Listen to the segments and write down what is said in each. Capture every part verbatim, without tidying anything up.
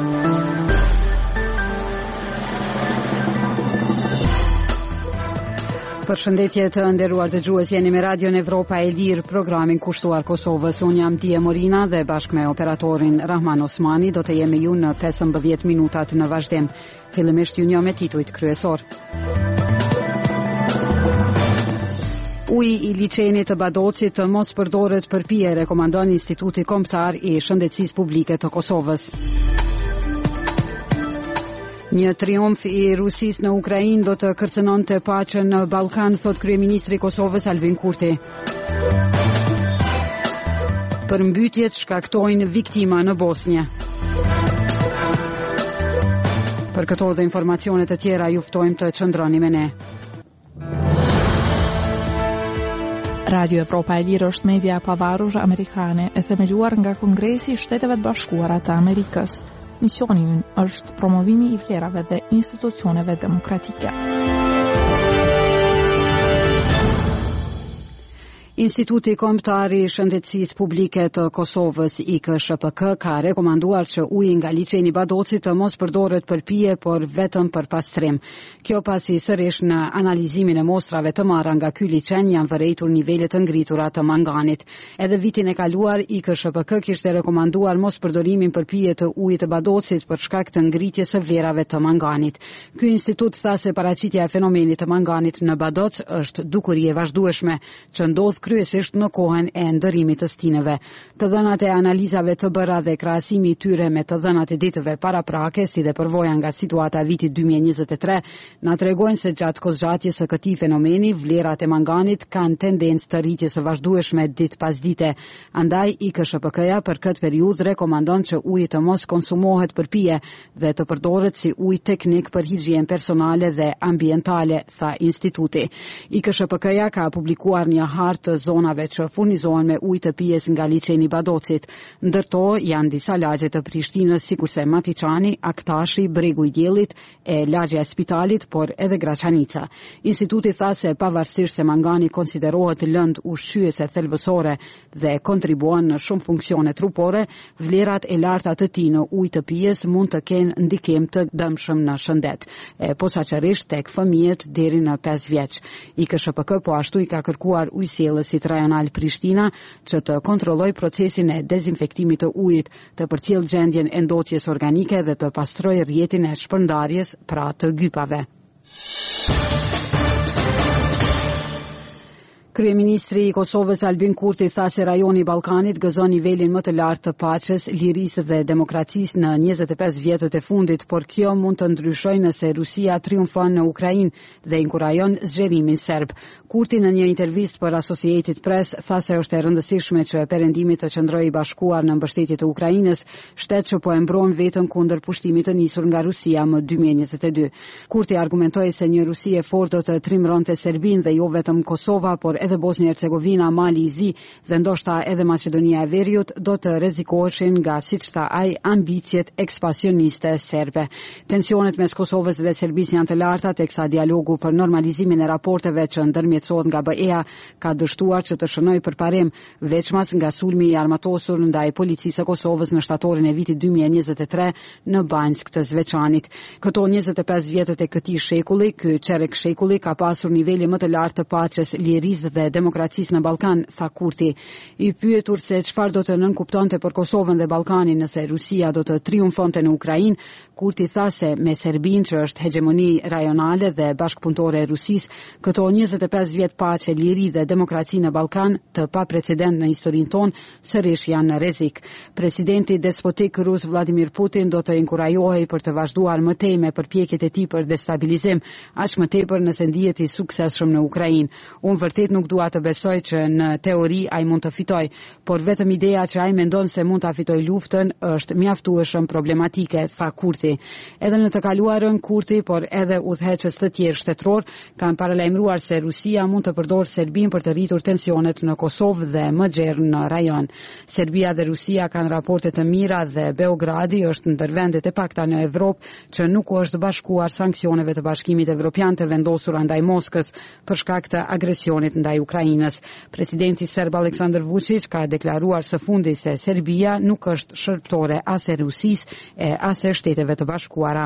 Përshëndetje të nderuar dëgjues, jeni me Radion Evropa e Lirë, programin kushtuar Kosovës. Unë jam Tia Morina dhe bashkë me operatorin Rahman Osmani do të jemi ju në pesëmbëdhjetë minutat në vazhdim. Fillimisht ju njoh me titujt kryesor. Uji i liçenit të Badocit të mos përdoret për pije, rekomandon Instituti Kombëtar i Shëndetësisë Publike të Kosovës. Një triumf i Rusisë në Ukrainë do të kërcënonte paqen në Ballkan, thot kryeministri i Kosovës Albin Kurti. Përmbytjet shkaktojnë viktima në Bosnjë. Për këto dhe informacione të tjera ju ftojmë të qëndroni me ne. Radio Evropa e Lirë është media e pavarur amerikane e themeluar nga Kongresi i Shteteve të Bashkuara të Amerikës. Misioni ynë është promovimi i vlerave dhe institucioneve demokratike. Instituti Kombëtar i Shëndetësisë Publike të Kosovës I K S H P K ka rekomanduar që uji nga liçeni i Badocit të mos përdoret për pije, por vetëm për pastrim. Kjo pasi sërish në analizimin e mostrave të marra nga ky liçen janë vërejtur nivelet të ngritura të manganit. Edhe vitin e kaluar I K S H P K kishte rekomanduar mos përdorimin për pije të ujit të Badocit për shkak të ngritjes së vlerave të manganit. Ky institut tha se paraqitja e fenomenit të manganit në Badoc është dukuri e vazhdueshme që ndodh kryesisht në kohën e ndërimit të stinëve. Të dhënat e analizave të bëra dhe krahasimi I tyre me të dhënat e ditëve paraprake, si dhe përvoja nga situata vitit dy mijë e njëzet e tre, na tregojnë se gjatë kozgjatjes së këtij fenomeni, vlerat e manganit kanë tendencë të rritjes së vazhdueshme ditë pas dite. Andaj I K S H P K-ja për këtë periudhë rekomandon që uji të mos konsumohet për pije dhe të përdoret si ujë teknik për higjinë personale dhe ambientale, tha instituti. I K S H P K-ja ka publikuar një hartë të zonave që furnizohen me ujë të pijes nga liçeni I Badocit. Ndërto janë disa lagje të Prishtinës, sikurse Matiçani, Aktashi, Bregu I Diellit e lagja e Spitalit, por edhe Graçanica. Instituti tha se pavarësisht se mangani konsiderohet lëndë ushqyese thelbësore dhe kontribuon në shumë funksione trupore, vlerat e larta të tij në ujë të pijes mund të kenë ndikim të dëmshëm në shëndet, e posaçërisht tek fëmijët deri në pesë vjeç. I K S H P K po ashtu I ka kërkuar ujësiellësit rajonal Prishtina që të kontrolloj procesin e dezinfektimit të ujit, të përcjell gjendjen e ndotjes organike dhe të pastroj rrjetin e shpërndarjes pra të gypave. Kryeministri I Kosovës Albin Kurti tha se rajoni I Ballkanit gëzon nivelin më të lartë të paqes, lirisë dhe demokracisë në njëzet e pesë vjetët e fundit, por kjo mund të ndryshojë nëse Rusia triumfon në Ukrainë dhe inkurajon zgjerimin serb. Kurti në një intervistë për Associated Press tha se është e rëndësishme që perëndimi të qëndrojë I bashkuar në mbështetje të Ukrainës, shtet që po e mbron veten kundër pushtimit të nisur nga Rusia më dy mijë e njëzet e dy. Kurti argumentoi se një Rusi e fortë do të trimronte Serbinë dhe jo vetëm Kosova, por edhe Bosnia-Hercegovina, Mali I Zi dhe ndoshta edhe Maqedonia e Veriut do të rrezikoheshin nga, siç tha ai, ambicjet ekspansioniste serbe. Tensionet mes Kosovës dhe Serbisë janë të larta, teksa dialogu për normalizimin e raporteve që ndërmjetësohet nga B E A ka dështuar që të shënojë përparim, veçmas nga sulmi I armatosur ndaj policisë së Kosovës në shtatorin e vitit dy mijë e njëzet e tre në Banjsk të Zveçanit. Këto njëzet e pesë vjetët e këtij shekulli, ky çerek shekulli ka pasur niveli më të lartë të paqes, lirisë dhe demokracisë në Ballkan, tha Kurti. I pyetur se çfarë do të nënkuptonte për Kosovën dhe Ballkanin nëse Rusia do të triumfonte në Ukrainë, Kurti tha se me Serbinë që është hegemoni rajonale dhe bashkëpunëtore e Rusisë, këto njëzet e pesë vjet paqe, liri dhe demokraci në Ballkan, të paprecedent në historinë tonë, sërish janë në rrezik. Presidenti despotik rus Vladimir Putin do të inkurajohej për të vazhduar më tej me përpjekjet e tij për destabilizim, aq më tepër nëse ndihet I suksesshëm në Ukrainë. Unë vërtet nuk dua të besoj që në teori ai mund të fitoj, por vetëm ideja që ai mendon se mund ta fitojë luftën është mjaftueshëm problematike, tha Kurti. Edhe në të kaluarën Kurti, por edhe udhëheqës të tjerë shtetëror kanë paralajmëruar se Rusia mund të përdorë Serbinë për të rritur tensionet në Kosovë dhe më gjerë në rajon. Serbia dhe Rusia kanë raporte të mira dhe Beogradi është ndër vendet e pakta në Evropë që nuk është bashkuar sanksioneve të Bashkimit Evropian të vendosura ndaj Moskës për shkak të agresionit ndaj ndaj Ukrainës. Presidenti serb Aleksandar Vučić ka deklaruar së fundi se Serbia nuk është shërptore as e Rusisë e as e Shteteve të Bashkuara.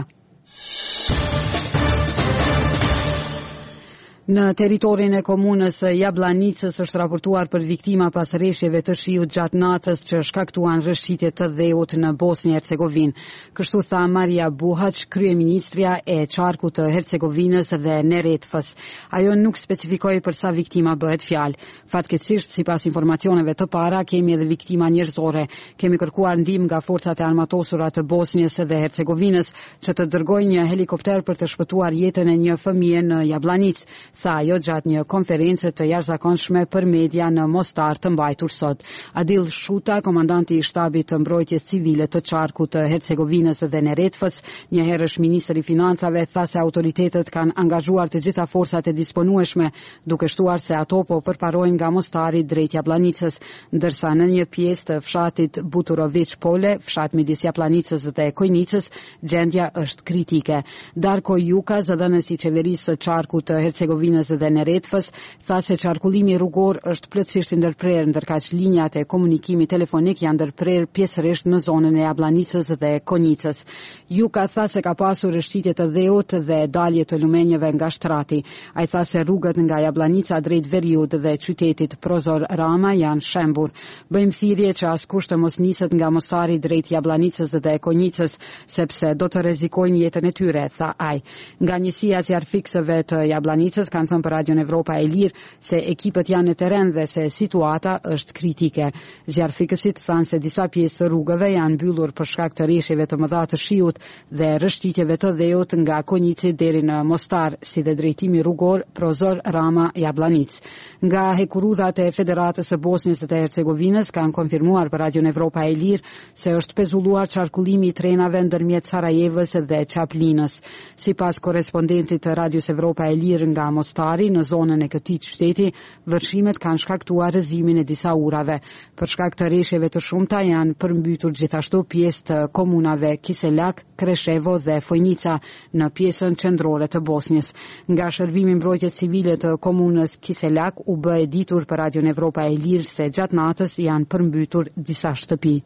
Në teritorin e komunës Jablanicës është raportuar për viktima pas rreshjeve të shiut gjatë natës që shkaktuan rrëshqitje të dheut në Bosnjë Hercegovinë. Kështu tha Marija Buhaç, kryeministrja e qarkut të Hercegovinës dhe Neretvës. Ajo nuk specifikoi për sa viktima bëhet fjalë. Fatkeqësisht, sipas informacioneve të para, kemi edhe viktima njerëzore. Kemi kërkuar ndihmë nga forcat e armatosura të Bosnjës dhe Hercegovinës që të dërgojnë një helikopter për të shpëtuar jetën e një fëmie në Jablanicë, tha ajo gjatë një konferencë të jashtëzakonshme për media në Mostar të mbajtur sot. Adil Shuta, komandanti i shtabit të mbrojtjes civile të qarkut të Hercegovinës dhe Neretvës, një herësh ministri i financave, tha se autoritetet kanë angazhuar të gjitha forcat e disponueshme, duke shtuar se ato po përparojnë nga Mostari drejt Jablanicës, ndërsa në një pjesë të fshatit Buturović Pole, fshat midis Jablanicës dhe Kojnicës, gjendja është kritike. Darko Juka, zëdhënësi i qeverisë së qarkut të Hercegovinës dhe Neretvës, tha se qarkullimi rrugor është plotësisht i ndërprerë, ndërkaq linjat e komunikimit telefonik janë ndërprerë pjesërisht në zonën e Jablanicës dhe Konjicës. Juka tha se ka pasur rrëshqitje të dheut dhe dalje të lumenjeve nga shtrati. Ai tha se rrugët nga Jablanica drejt Veriut dhe qytetit Prozor Rama janë shembur. Bëjmë thirrje që askush të mos niset nga Mostari drejt Jablanicës dhe Konjicës, sepse do të rrezikojnë jetën e tyre, tha ai. Nga njësia zjarfiksëve të Jablanicës kanë thënë për Radion Evropa e Lirë se ekipët janë në teren dhe se situata është kritike. Zjarfikësit thanë se disa pjesë të rrugëve janë mbyllur për shkak të rreshjeve të mëdha të shiut dhe rrëshqitjeve të dheut nga Konjici deri në Mostar, si dhe drejtimi rrugor Prozor Rama Jablanicë. Nga hekurudhat e Federatës së Bosnjës dhe Hercegovinës kanë konfirmuar për Radion Evropa e Lirë se është pezulluar qarkullimi i trenave ndërmjet Sarajevës dhe Çaplinës. Sipas korrespondentit të Radios Evropa e Lirë nga Mostari, në zonën e këtij qyteti, vërshimet kanë shkaktuar rrëzimin e disa urave. Për shkak të rreshjeve të shumta janë përmbytur gjithashtu pjesë të komunave Kiselak, Kreshevo dhe Fojnica në pjesën qendrore të Bosnjës. Nga shërbimi mbrojtjes civile të komunës Kiselak u bë e ditur për Radion Evropa e Lirë se gjatë natës janë përmbytur disa shtëpi.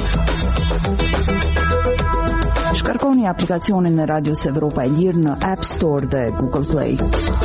Shkarkoni aplikacionin e Radios Evropa e Lirë në App Store dhe Google Play.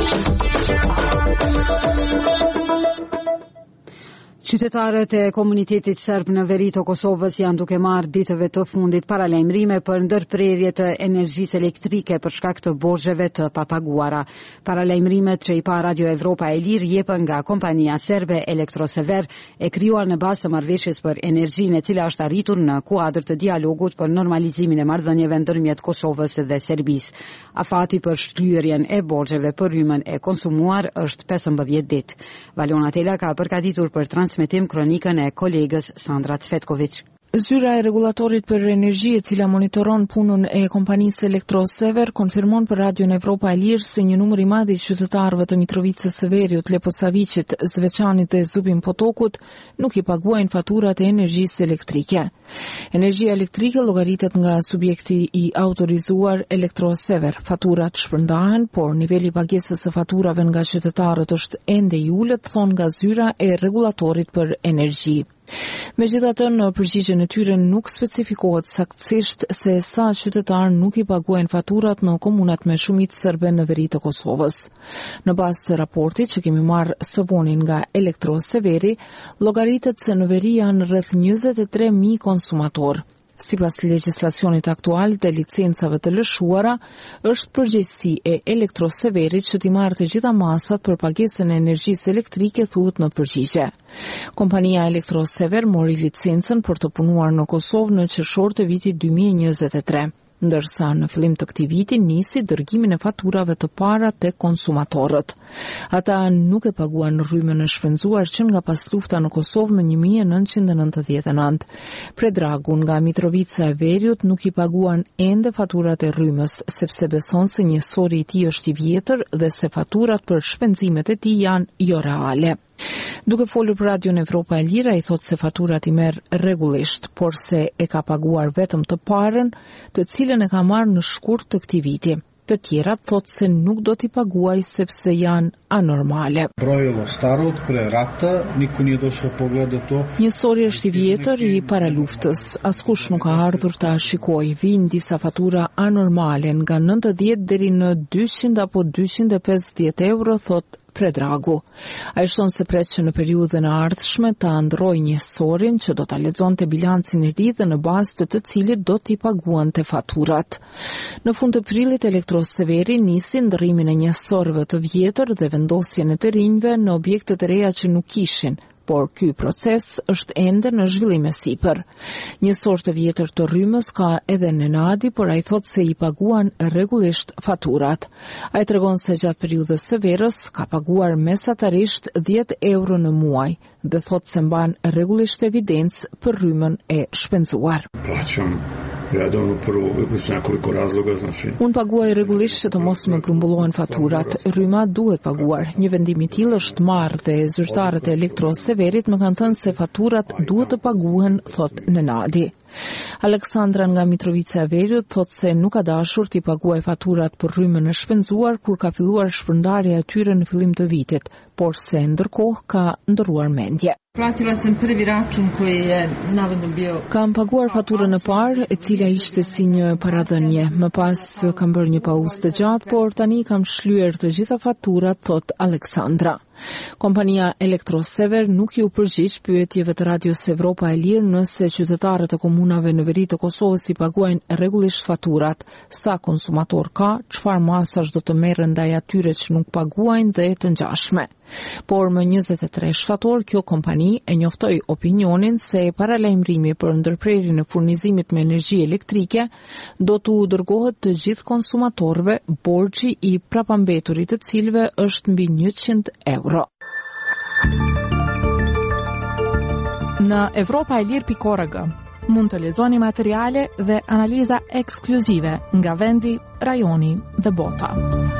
Qytetarët e komunitetit serb në veri të Kosovës janë duke marrë ditëve të fundit paralajmërime për ndërprerje të energjisë elektrike për shkak të borxheve të papaguara. Paralajmërimet që i pa Radio Evropa e Lirë jepen nga kompania serbe Elektrosever, e krijuar në bazë të marrëveshjes për energjinë e cila është arritur në kuadër të dialogut për normalizimin e marrëdhënieve ndërmjet Kosovës dhe Serbisë. Afati për shlyerjen e borxheve për rrymën e konsumuar është pesëmbëdhjetë ditë. Valona Tela ka përgatitur për transmetim kronikën e kolegës Sandra Cvetković. Zyra e regulatorit për energji, e cila monitoron punën e kompanisë Elektrosever, konfirmon për Radion Evropa e Lirë se një numër i madh i qytetarëve të Mitrovicës së Veriut, Leposavicit, Zveçanit dhe Zubin Potokut nuk i paguajnë faturat e energjisë elektrike. Energjia elektrike llogaritet nga subjekti i autorizuar Elektrosever. Faturat shpërndahen, por niveli i pagesës së faturave nga qytetarët është ende i ulët, thon nga Zyra e regulatorit për energji. Megjithatë, në përgjigjen e tyre nuk specifikohet saktësisht se sa qytetarë nuk i paguajnë faturat në komunat me shumicë serbe në veri të Kosovës. Në bazë të raportit që kemi marrë së vonin nga Elektroseveri, llogaritet se në veri janë rreth njëzet e tre mijë konsumatorë. Sipas legjislacionit aktual dhe licencave të lëshuara, është përgjegjësi e Elektroseverit që t'i marrë të gjitha masat për pagesën e energjisë elektrike, thuhet në përgjigje. Kompania Elektrosever mori licencën për të punuar në Kosovë në qershor të vitit dy mijë e njëzet e tre. Ndërsa në fillim të këtij viti nisi dërgimin e faturave të para tek konsumatorët. Ata nuk e paguan rrymën e shpenzuar që nga pas lufta në Kosovë më një mijë e nëntëqind e nëntëdhjetë e nëntë. Predragu nga Mitrovica e Veriut nuk i paguan ende faturat e rrymës, sepse beson se njësori i tij është i vjetër dhe se faturat për shpenzimet e tij janë jo reale. Duke folur për Radion Evropa e Lirë, ai thotë se faturat i merr rregullisht, por se e ka paguar vetëm të parën, të cilën e ka marrë në shkurt të këtij viti. të tjera thotë se nuk do t'i paguaj sepse janë anormale. Brojilo starot pre rata, niku nije došao pogleda to. Njësori është i vjetër i para luftës. Askush nuk ka ardhur ta shikojë. Vijnë disa fatura anormale nga nëntëdhjetë deri në dyqind apo dyqind e pesëdhjetë euro, thot Predragu. Ai shton se pret që në periudhën e ardhshme ta ndrojë njësorin që do ta lexonte bilancin e ri dhe në bazë të të cilit do t'i paguante faturat. Në fund të prillit Elektroseveri nisi ndërrimin e njësorëve të vjetër dhe vendosjen e të rinjve në objekte të reja që nuk kishin, por ky proces është ende në zhvillim e sipër. Njësor të vjetër të rrymës ka edhe Nenadi, por ai thotë se i paguan rregullisht faturat. Ai tregon se gjatë periudhës së verës ka paguar mesatarisht dhjetë euro në muaj dhe thotë se mban rregullisht evidencë për rrymën e shpenzuar. Plaćam redovno prvo iz nekoliko razloga, znači. Unë paguaj rregullisht që të mos më grumbullohen faturat. Rryma duhet paguar. Një vendim i tillë është marrë dhe zyrtarët e Elektroseverit më kanë thënë se faturat duhet të paguhen, thot Nenadi. Aleksandra nga Mitrovica e Veriut thotë se nuk ka dashur t'i paguaj faturat për rrymën e shpenzuar kur ka filluar shpërndarja e tyre në fillim të vitit, por se ndërkohë ka ndërruar mendje. Platila sam prvi račun koji je navodno bio. Kam paguar faturën e parë, e cila ishte si një paradhënie. Më pas kam bërë një pauzë të gjatë, por tani kam shlyer të gjitha faturat, thot Aleksandra. Kompania Elektrosever nuk ju përgjigj pyetjeve të Radios Evropa e Lirë nëse qytetarët e komunave në veri të Kosovës i paguajnë rregullisht faturat, sa konsumator ka, çfarë masash do të merren ndaj atyre që nuk paguajnë dhe të ngjashme. Por më njëzet e tre shtator, kjo kompani e njoftoi opinionin se paralajmërimi për ndërprerjen e furnizimit me energji elektrike do t'u dërgohet të gjithë konsumatorëve, borxhi i prapambeturit të cilëve është mbi njëqind euro. Në Evropa e Lirë pikë org mund të lexoni materiale dhe analiza ekskluzive nga vendi, rajoni dhe bota.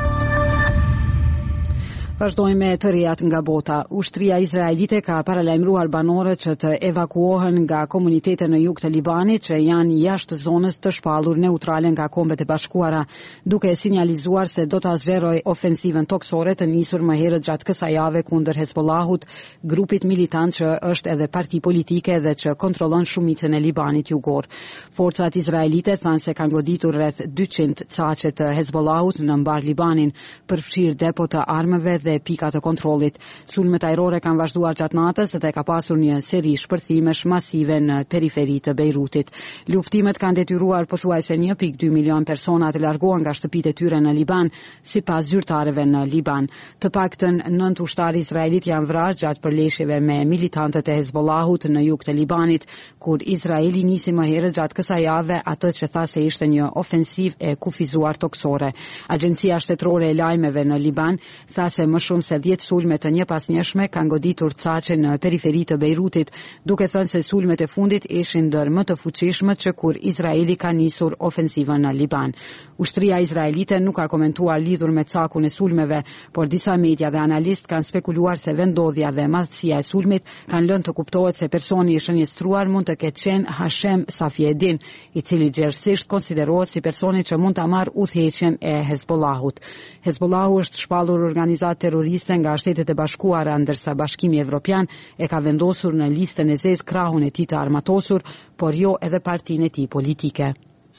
Vazhdojmë me të rijat nga bota. Ushtria izraelite ka paralajmëruar banorët që të evakuohen nga komunitete në jug të Libanit që janë jashtë zonës të shpallur neutrale nga Kombet e Bashkuara, duke sinjalizuar se do ta zgjerojë ofensivën toksore të nisur më herët gjatë kësaj jave kundër Hezbollahut, grupit militant që është edhe parti politike dhe që kontrollon shumicën e Libanit jugor. Forcat izraelite thanë se kanë goditur rreth dyqind caqe të Hezbollahut në mbar Libanin, përfshirë depo të armëve dhe pika të kontrollit. Sulmet ajrore kanë vazhduar gjatë natës dhe ka pasur një seri shpërthimesh masive në periferi të Bejrutit. Luftimet kanë detyruar pothuajse një pikë dy milion persona të largohen nga shtëpitë e tyre në Liban, sipas zyrtarëve në Liban. Të paktën nënt ushtarë izraelit janë vrarë gjatë përleshjeve me militantët e Hezbollahut në jug të Libanit, kur Izraeli nisi më herët gjatë kësaj jave atë që tha se ishte një ofensiv e kufizuar toksore. Agjencia shtetërore e lajmeve në Liban tha se më shumë se dhjetë sulme të njëpasnjëshme kanë goditur caqe në periferi të Bejrutit, duke thënë se sulmet e fundit ishin ndër më të fuqishme që kur Izraeli ka nisur ofensivën në Liban. Ushtria izraelite nuk ka komentuar lidhur me cakun e sulmeve, por disa media dhe analist kanë spekuluar se vendodhja dhe madhësia e sulmit kanë lënë të kuptohet se personi i shënjestruar mund të ketë qenë Hashem Safiedin, i cili gjerësisht konsiderohet si personi që mund ta marrë udhëheqjen e Hezbollahut. Hezbollahu është shpallur organizat terroriste nga Shtetet e Bashkuara, ndërsa Bashkimi Evropian e ka vendosur në listën e zezë krahun e tij të armatosur, por jo edhe partinë e tij politike.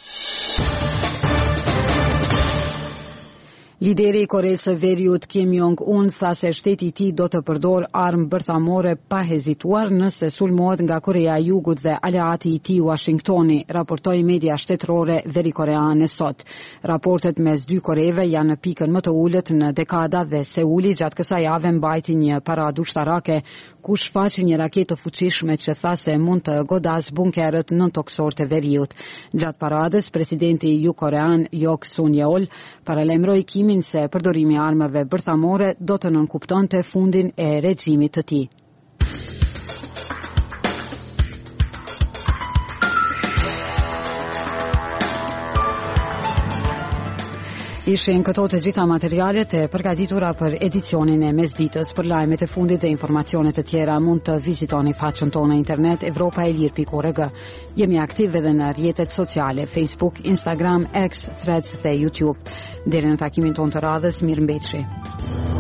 Lideri i Koreas së Veriut Kim Jong-un tha se shteti i tij do të përdor armë bërthamore pa hezituar nëse sulmohet nga Korea e Jugut dhe aleati i tij Washingtoni, raportoi media shtetërore verikoreane sot. Raportet mes dy Koreve janë në pikën më të ulët në dekada dhe Seuli gjatë kësaj jave mbajti një paradë ushtarake ku shfaqi një raketë të fuqishme që tha se mund të godas bunkerët nëntoksor të Veriut. Gjatë paradës, presidenti jugokorean Yok Suk-yeol paralajmëroi Kimin se përdorimi i armëve bërthamore do të nënkuptonte fundin e regjimit të tij. Ishin këto të gjitha materialet e përgatitura për edicionin e mesditës. Për lajmet e fundit dhe informacionet të tjera mund të vizitoni faqen tonë në internet evropaelir pikë org. Jemi aktiv edhe në rrjetet sociale Facebook, Instagram, X, Threads dhe YouTube. Deri në takimin tonë të radhës, mirëmbëjtje.